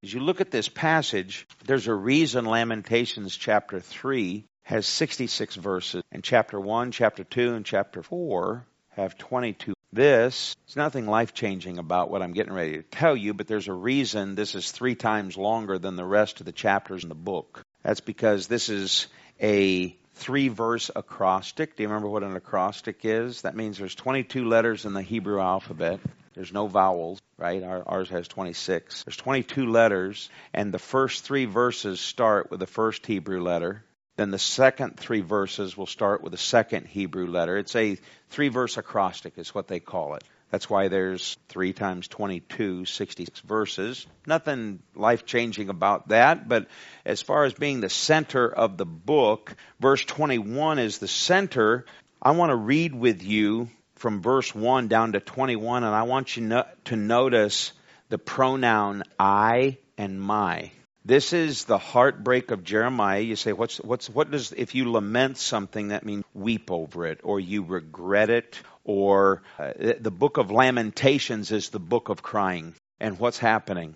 As you look at this passage, there's a reason Lamentations chapter 3 has 66 verses, and chapter 1, chapter 2, and chapter 4 have 22. This is nothing life-changing about what I'm getting ready to tell you, but there's a reason this is 3 times longer than the rest of the chapters in the book. That's because this is a 3-verse acrostic. Do you remember what an acrostic is? That means there's 22 letters in the Hebrew alphabet. There's no vowels, right? Ours has 26. There's 22 letters, and the first 3 verses start with the first Hebrew letter. Then the second 3 verses will start with the second Hebrew letter. It's a 3-verse acrostic is what they call it. That's why there's 3 times 22, 66 verses. Nothing life-changing about that, but as far as being the center of the book, verse 21 is the center. I want to read with you from verse 1 down to 21, and I want you to notice the pronoun I and my. This is the heartbreak of Jeremiah. You say, what does, if you lament something, that means weep over it, or you regret it, or the book of Lamentations is the book of crying. And what's happening?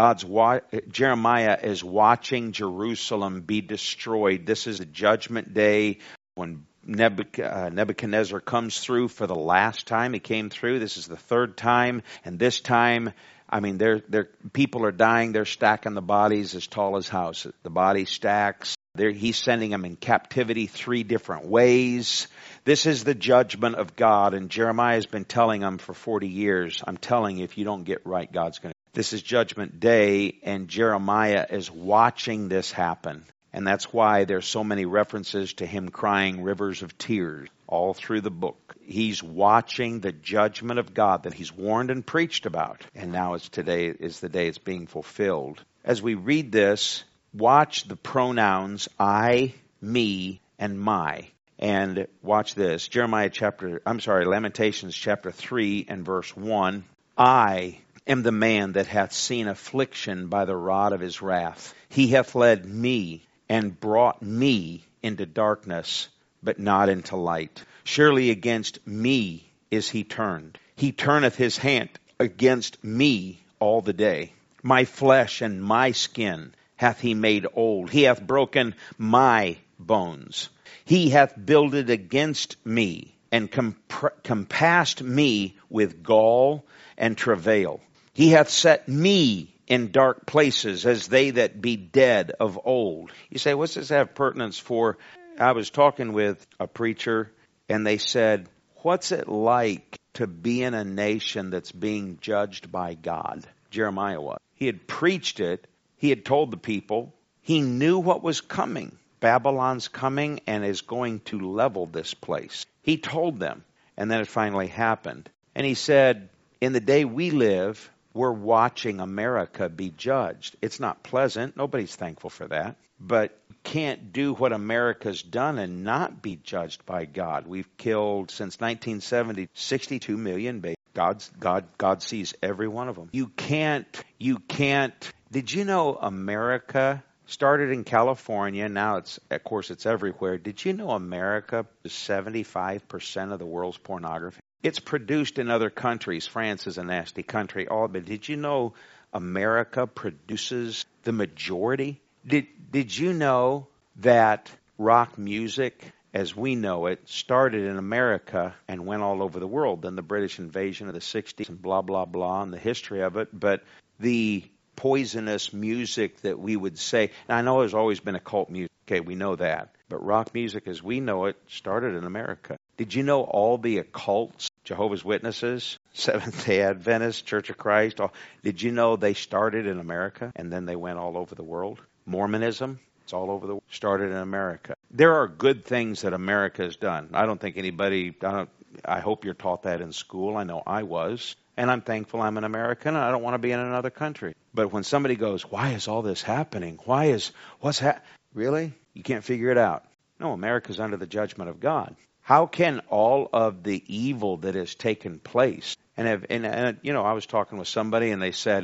Jeremiah is watching Jerusalem be destroyed. This is a judgment day when Nebuchadnezzar comes through for the last time. He came through. This is the 3rd time, and this time, I mean, people are dying. They're stacking the bodies as tall as houses. The body stacks. He's sending them in captivity 3 different ways. This is the judgment of God, and Jeremiah has been telling them for 40 years, I'm telling you, if you don't get right, God's going to. This is judgment day, and Jeremiah is watching this happen. And that's why there's so many references to him crying rivers of tears all through the book. He's watching the judgment of God that he's warned and preached about. And now today is the day it's being fulfilled. As we read this, watch the pronouns I, me, and my. And watch this. Lamentations chapter 3 and verse 1. I am the man that hath seen affliction by the rod of his wrath. He hath led me and brought me into darkness, but not into light. Surely against me is he turned. He turneth his hand against me all the day. My flesh and my skin hath he made old. He hath broken my bones. He hath builded against me and compassed me with gall and travail. He hath set me in dark places as they that be dead of old. You say, what's this have pertinence for? I was talking with a preacher, and they said, what's it like to be in a nation that's being judged by God? Jeremiah was. He had preached it. He had told the people. He knew what was coming. Babylon's coming and is going to level this place. He told them, and then it finally happened. And he said, in the day we live, we're watching America be judged. It's not pleasant. Nobody's thankful for that. But you can't do what America's done and not be judged by God. We've killed, since 1970, 62 million babies. God sees every one of them. You can't. Did you know America started in California? Now it's everywhere. Did you know America is 75% of the world's pornography? It's produced in other countries. France is a nasty country. But did you know America produces the majority? Did you know that rock music, as we know it, started in America and went all over the world? Then the British invasion of the 60s and blah, blah, blah, and the history of it. But the poisonous music that we would say, and I know there's always been occult music. Okay, we know that. But rock music as we know it started in America. Did you know all the occults, Jehovah's Witnesses, Seventh-day Adventists, Church of Christ, did you know they started in America and then they went all over the world? Mormonism, it's all over the world, started in America. There are good things that America has done. I hope you're taught that in school. I know I was. And I'm thankful I'm an American and I don't want to be in another country. But when somebody goes, why is all this happening? Really? You can't figure it out. No, America's under the judgment of God. How can all of the evil that has taken place, and I was talking with somebody and they said,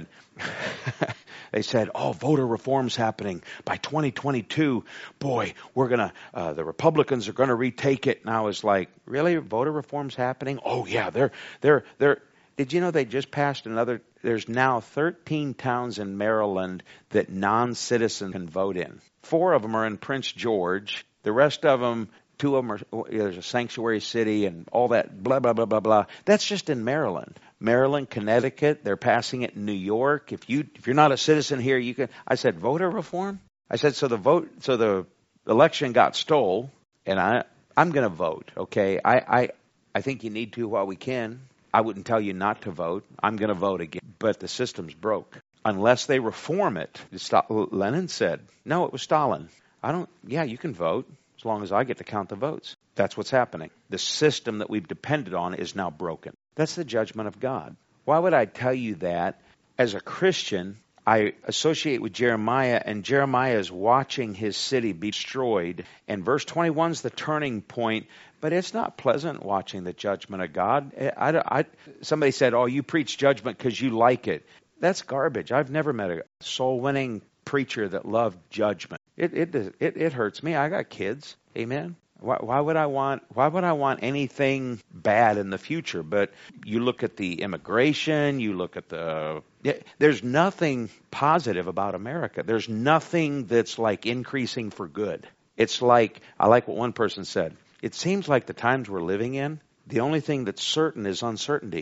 voter reform's happening by 2022. Boy, the Republicans are gonna retake it. And I was like, really? Voter reform's happening? Oh yeah, they're Did you know they just passed there's now 13 towns in Maryland that non-citizens can vote in. 4 of them are in Prince George. The rest of them, 2 of them there's a sanctuary city and all that, blah, blah, blah, blah, blah. That's just in Maryland. Maryland, Connecticut, they're passing it in New York. If you're not a citizen here, you can. I said, voter reform? I said, so the election got stole, and I'm going to vote, okay? I think you need to while we can. I wouldn't tell you not to vote. I'm going to vote again. But the system's broke. Unless they reform it. Lenin said, no, it was Stalin. You can vote as long as I get to count the votes. That's what's happening. The system that we've depended on is now broken. That's the judgment of God. Why would I tell you that? As a Christian, I associate with Jeremiah, and Jeremiah is watching his city be destroyed. And verse 21 is the turning point, but it's not pleasant watching the judgment of God. Somebody said, oh, you preach judgment because you like it. That's garbage. I've never met a soul-winning preacher that loved judgment. It hurts me. I got kids. Amen. Why would I want anything bad in the future? But you look at the immigration, you look at there's nothing positive about America. There's nothing that's like increasing for good. It's like, I like what one person said, it seems like the times we're living in, the only thing that's certain is uncertainty.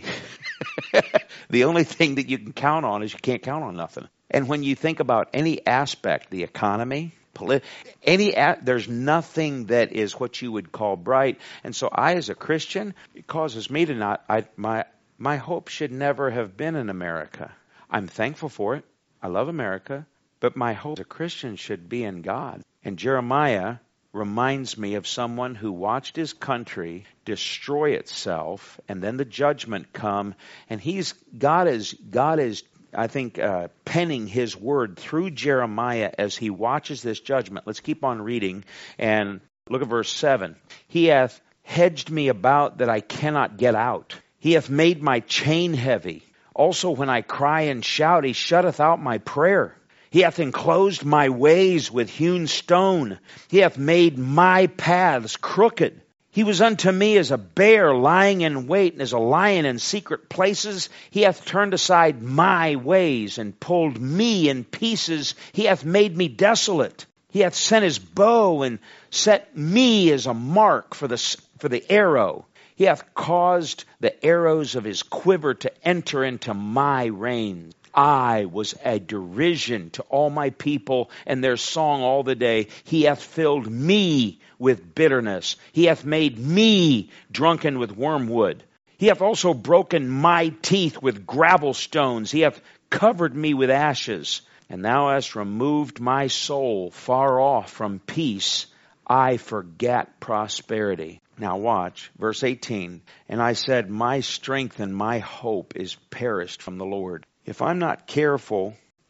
The only thing that you can count on is you can't count on nothing. And when you think about any aspect, the economy, there's nothing that is what you would call bright. And so I, as a Christian, it causes me to my hope should never have been in America. I'm thankful for it. I love America. But my hope as a Christian should be in God. And Jeremiah reminds me of someone who watched his country destroy itself, and then the judgment come. And God is I think, penning his word through Jeremiah as he watches this judgment. Let's keep on reading and look at verse 7. He hath hedged me about that I cannot get out. He hath made my chain heavy. Also when I cry and shout, he shutteth out my prayer. He hath enclosed my ways with hewn stone. He hath made my paths crooked. He was unto me as a bear lying in wait, and as a lion in secret places. He hath turned aside my ways, and pulled me in pieces. He hath made me desolate. He hath sent his bow, and set me as a mark for the arrow. He hath caused the arrows of his quiver to enter into my reins. I was a derision to all my people, and their song all the day. He hath filled me with bitterness. He hath made me drunken with wormwood. He hath also broken my teeth with gravel stones. He hath covered me with ashes. And thou hast removed my soul far off from peace. I forgat prosperity. Now watch, verse 18. And I said, my strength and my hope is perished from the Lord. If I'm not careful,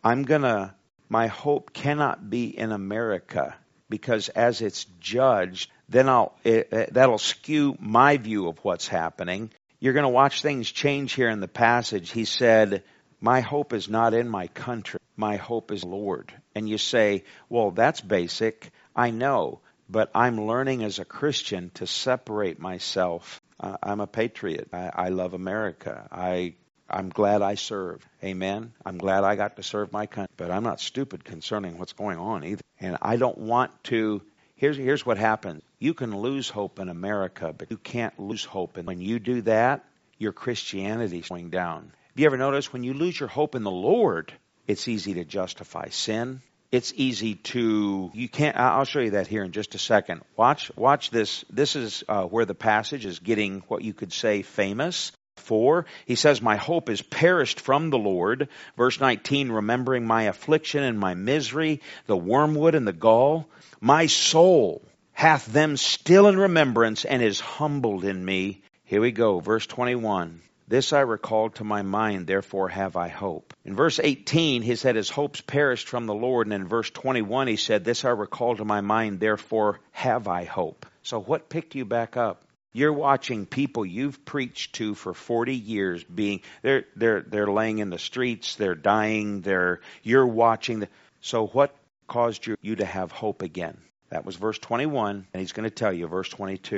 my hope cannot be in America, because as it's judged, then that'll skew my view of what's happening. You're going to watch things change here in the passage. He said, my hope is not in my country. My hope is Lord. And you say, well, that's basic. I know, but I'm learning as a Christian to separate myself. I'm a patriot. I love America. I'm glad I served. Amen. I'm glad I got to serve my country. But I'm not stupid concerning what's going on either. And I don't want to. Here's what happens. You can lose hope in America, but you can't lose hope. And when you do that, your Christianity's going down. Have you ever noticed when you lose your hope in the Lord, it's easy to justify sin? It's easy to, I'll show you that here in just a second. Watch this. This is where the passage is getting what you could say famous. 4, he says, my hope is perished from the Lord. Verse 19, remembering my affliction and my misery, the wormwood and the gall. My soul hath them still in remembrance and is humbled in me. Here we go, verse 21. This I recalled to my mind, therefore have I hope. In verse 18, he said his hopes perished from the Lord. And in verse 21, he said, this I recall to my mind, therefore have I hope. So what picked you back up? You're watching people you've preached to for 40 years they're laying in the streets, they're dying, you're watching. So what caused you to have hope again? That was verse 21, and he's going to tell you, verse 22.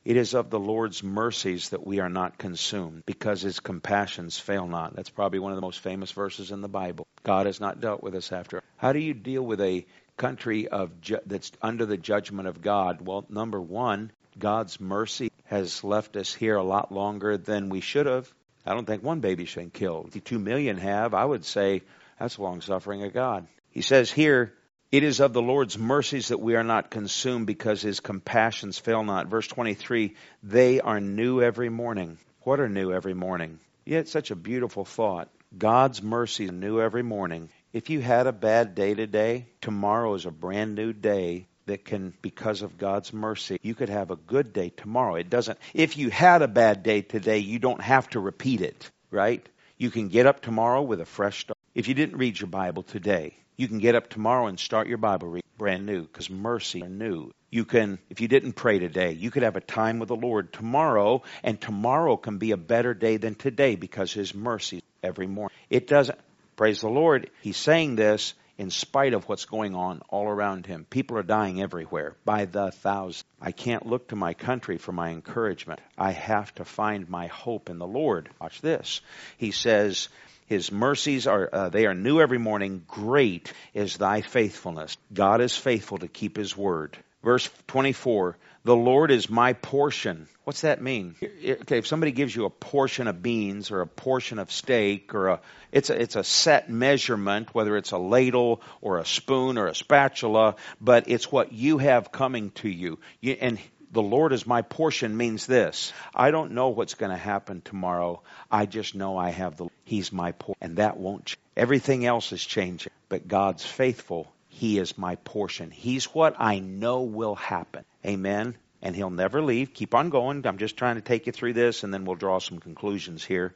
It is of the Lord's mercies that we are not consumed, because his compassions fail not. That's probably one of the most famous verses in the Bible. God has not dealt with us after. How do you deal with a country that's under the judgment of God? Well, number one, God's mercy has left us here a lot longer than we should have. I don't think one baby's been killed. 2 million have. I would say that's long-suffering of God. He says here, it is of the Lord's mercies that we are not consumed, because his compassions fail not. Verse 23, they are new every morning. What are new every morning? Yet such a beautiful thought. God's mercy are new every morning. If you had a bad day today, tomorrow is a brand new day that can, because of God's mercy, you could have a good day tomorrow. If you had a bad day today, you don't have to repeat it, right? You can get up tomorrow with a fresh start. If you didn't read your Bible today, you can get up tomorrow and start your Bible reading brand new, because mercy are new. You can, if you didn't pray today, you could have a time with the Lord tomorrow, and tomorrow can be a better day than today, because his mercy every morning. It doesn't, praise the Lord, he's saying this in spite of what's going on all around him. People are dying everywhere by the thousands. I can't look to my country for my encouragement. I have to find my hope in the Lord. Watch this. He says, his mercies they are new every morning. Great is thy faithfulness. God is faithful to keep his word. Verse 24, the Lord is my portion. What's that mean? Okay, if somebody gives you a portion of beans or a portion of steak, or it's a set measurement, whether it's a ladle or a spoon or a spatula, but it's what you have coming to you. And the Lord is my portion means this. I don't know what's going to happen tomorrow. I just know he's my portion, and that won't change. Everything else is changing, but God's faithful. He is my portion. He's what I know will happen. Amen. And he'll never leave. Keep on going. I'm just trying to take you through this, and then we'll draw some conclusions here.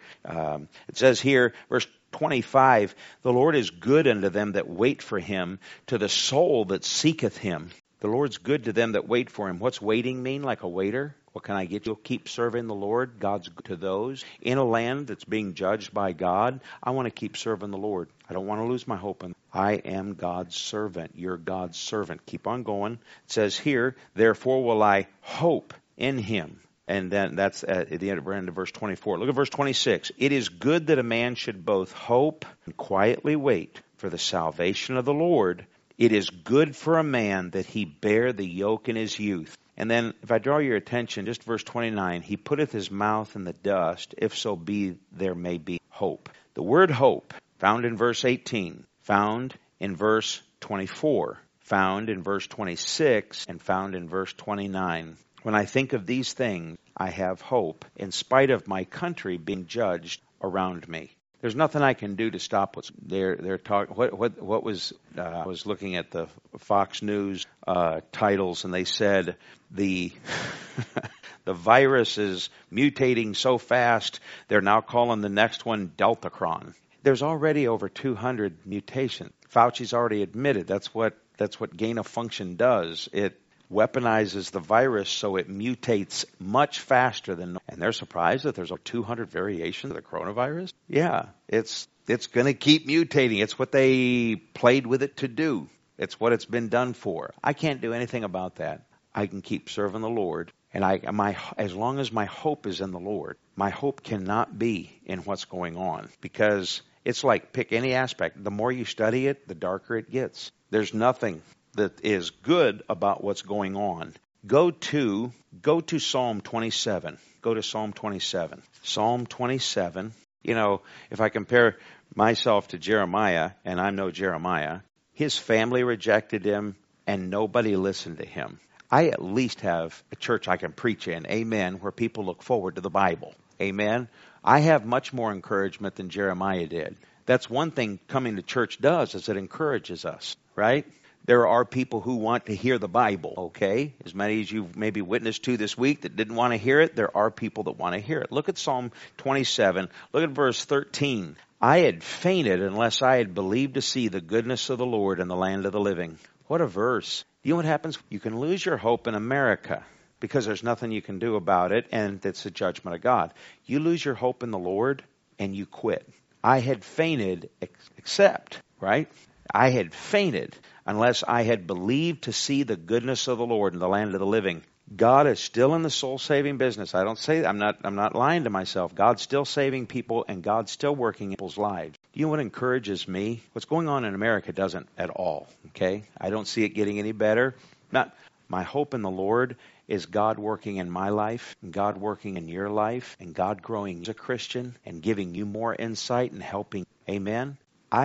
It says here, verse 25, the Lord is good unto them that wait for him, to the soul that seeketh him. The Lord's good to them that wait for him. What's waiting mean? Like a waiter? What can I get? You'll keep serving the Lord. God's good to those. In a land that's being judged by God, I want to keep serving the Lord. I don't want to lose my hope in. I am God's servant. You're God's servant. Keep on going. It says here, therefore will I hope in him. And then that's at the end of verse 24. Look at verse 26. It is good that a man should both hope and quietly wait for the salvation of the Lord. It is good for a man that he bear the yoke in his youth. And then, if I draw your attention, just verse 29, he putteth his mouth in the dust, if so be there may be hope. The word hope, found in verse 18, found in verse 24, found in verse 26, and found in verse 29. When I think of these things, I have hope, in spite of my country being judged around me. There's nothing I can do to stop what's they're talking. What was I was looking at the Fox News titles, and they said the the virus is mutating so fast they're now calling the next one Deltacron. There's already over 200 mutations. Fauci's already admitted that's what gain of function does. It weaponizes the virus so it mutates much faster than, and they're surprised that there's over 200 variations of the coronavirus. Yeah, it's going to keep mutating. It's what they played with it to do. It's what it's been done for. I can't do anything about that. I can keep serving the Lord, and as long as my hope is in the Lord, my hope cannot be in what's going on, because it's like, pick any aspect. The more you study it, the darker it gets. There's nothing that is good about what's going on. Go to Psalm 27. Go to Psalm 27. Psalm 27. You know, if I compare myself to Jeremiah, and I know Jeremiah, his family rejected him and nobody listened to him. I at least have a church I can preach in, amen, where people look forward to the Bible. Amen. I have much more encouragement than Jeremiah did. That's one thing coming to church does, is it encourages us, right? There are people who want to hear the Bible, okay? As many as you've maybe witnessed to this week that didn't want to hear it, there are people that want to hear it. Look at Psalm 27. Look at verse 13. I had fainted unless I had believed to see the goodness of the Lord in the land of the living. What a verse. You know what happens? You can lose your hope in America because there's nothing you can do about it, and it's the judgment of God. You lose your hope in the Lord, and you quit. I had fainted, except, right? I had fainted unless I had believed to see the goodness of the Lord in the land of the living. God is still in the soul-saving business. I don't say I'm not lying to myself. God's still saving people, and God's still working in people's lives. Do you know what encourages me? What's going on in America doesn't at all. Okay, I don't see it getting any better. Not my hope in the Lord is God working in my life, and God working in your life, and God growing as a Christian and giving you more insight and helping. Amen.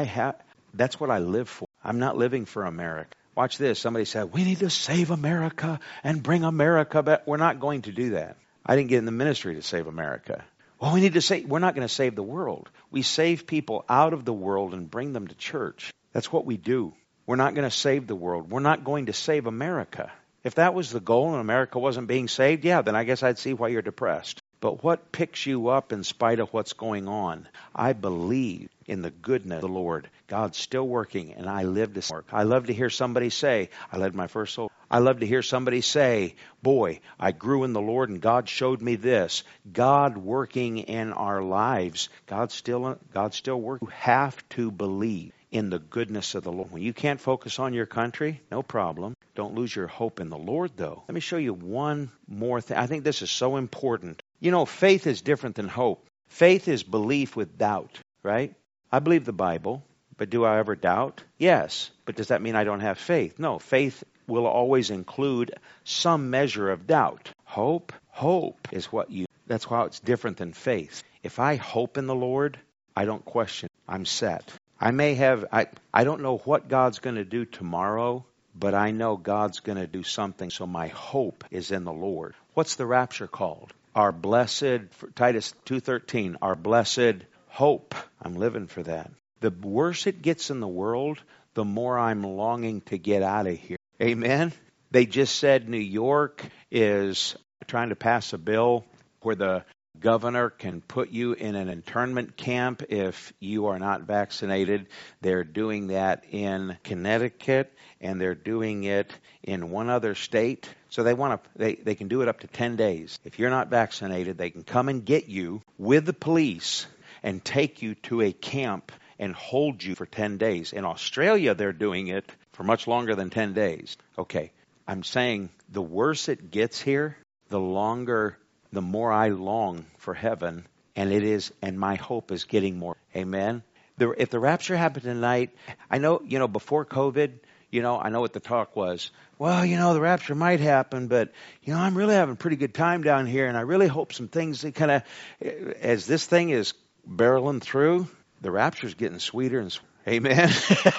That's what I live for. I'm not living for America. Watch this. Somebody said, we need to save America and bring America back. We're not going to do that. I didn't get in the ministry to save America. Well, we're not going to save the world. We save people out of the world and bring them to church. That's what we do. We're not going to save the world. We're not going to save America. If that was the goal and America wasn't being saved, yeah, then I guess I'd see why you're depressed. But what picks you up in spite of what's going on? I believe in the goodness of the Lord. God's still working, and I live this work. I love to hear somebody say, I led my first soul. I love to hear somebody say, boy, I grew in the Lord, and God showed me this. God working in our lives. God's still working. You have to believe in the goodness of the Lord. When you can't focus on your country, no problem. Don't lose your hope in the Lord, though. Let me show you one more thing. I think this is so important. You know, faith is different than hope. Faith is belief with doubt, right? I believe the Bible, but do I ever doubt? Yes. But does that mean I don't have faith? No. Faith will always include some measure of doubt. Hope is that's how it's different than faith. If I hope in the Lord, I don't question. I'm set. I don't know what God's going to do tomorrow, but I know God's going to do something, so my hope is in the Lord. What's the rapture called? Our blessed, Titus 2:13, our blessed hope. I'm living for that. The worse it gets in the world, the more I'm longing to get out of here. Amen? They just said New York is trying to pass a bill where the governor can put you in an internment camp if you are not vaccinated. They're doing that in Connecticut, and they're doing it in one other state. So they can do it up to 10 days. If you're not vaccinated, they can come and get you with the police and take you to a camp and hold you for 10 days. In Australia, they're doing it for much longer than 10 days. Okay, I'm saying the worse it gets here, the more I long for heaven, and my hope is getting more. Amen? If the rapture happened tonight, I know, before COVID, I know what the talk was. Well, the rapture might happen, but, I'm really having a pretty good time down here, and I really hope some things that as this thing is barreling through, the rapture's getting sweeter and sweeter. Amen?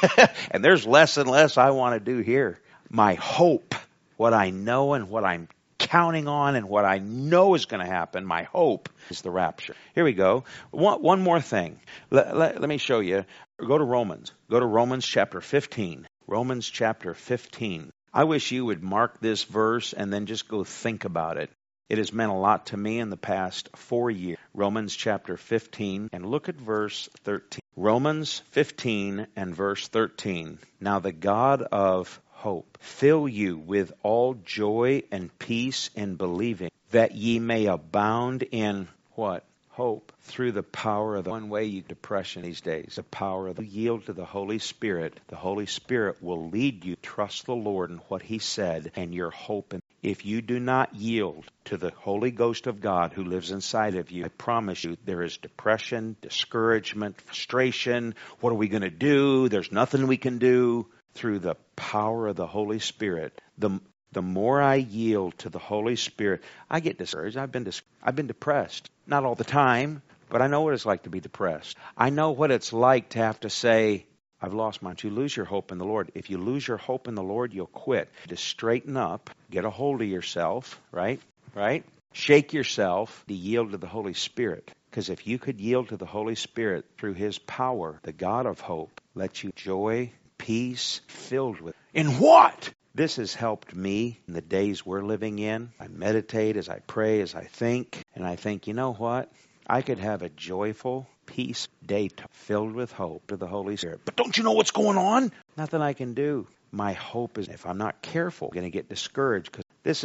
And there's less and less I want to do here. My hope, what I know and what I'm counting on and what I know is going to happen, my hope is the rapture. Here we go. One more thing. Let me show you. Go to Romans. Go to Romans chapter 15. Romans chapter 15. I wish you would mark this verse and then just go think about it. It has meant a lot to me in the past 4 years. Romans chapter 15, and look at verse 13. Romans 15 and verse 13. Now the God of hope fill you with all joy and peace in believing, that ye may abound in what? Hope. Through the power of the one way you depression these days. The power of the yield to the Holy Spirit. The Holy Spirit will lead you. Trust the Lord and what He said, and your hope. If you do not yield to the Holy Ghost of God who lives inside of you, I promise you there is depression, discouragement, frustration. What are we going to do? There's nothing we can do. Through the power of the Holy Spirit, the more I yield to the Holy Spirit, I get discouraged. I've been depressed. Not all the time, but I know what it's like to be depressed. I know what it's like to have to say, I've lost mine. You lose your hope in the Lord. If you lose your hope in the Lord, you'll quit. To straighten up, get a hold of yourself, right? Shake yourself to yield to the Holy Spirit. Because if you could yield to the Holy Spirit through His power, the God of hope, let you joy, peace, filled with. In what? This has helped me in the days we're living in. I meditate as I pray, as I think, and I think, you know what? I could have a joyful, peace day filled with hope to the Holy Spirit. But don't you know what's going on? Nothing I can do. My hope is, if I'm not careful, I'm going to get discouraged. Because this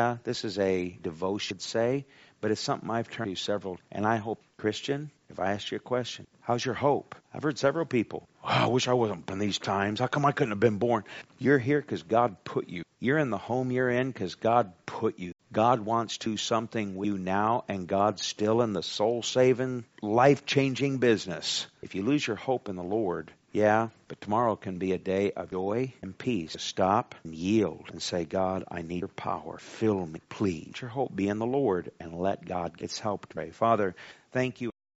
is a devotion, say, but it's something I've turned to several. And I hope, Christian, if I ask you a question, how's your hope? I've heard several people, I wish I wasn't in these times. How come I couldn't have been born? You're here because God put you. You're in the home you're in because God put you. God wants to do something with you now, and God's still in the soul-saving, life-changing business. If you lose your hope in the Lord, yeah, but tomorrow can be a day of joy and peace. Stop and yield and say, God, I need your power. Fill me, please. Let your hope be in the Lord and let God get help. Pray. Father, thank you.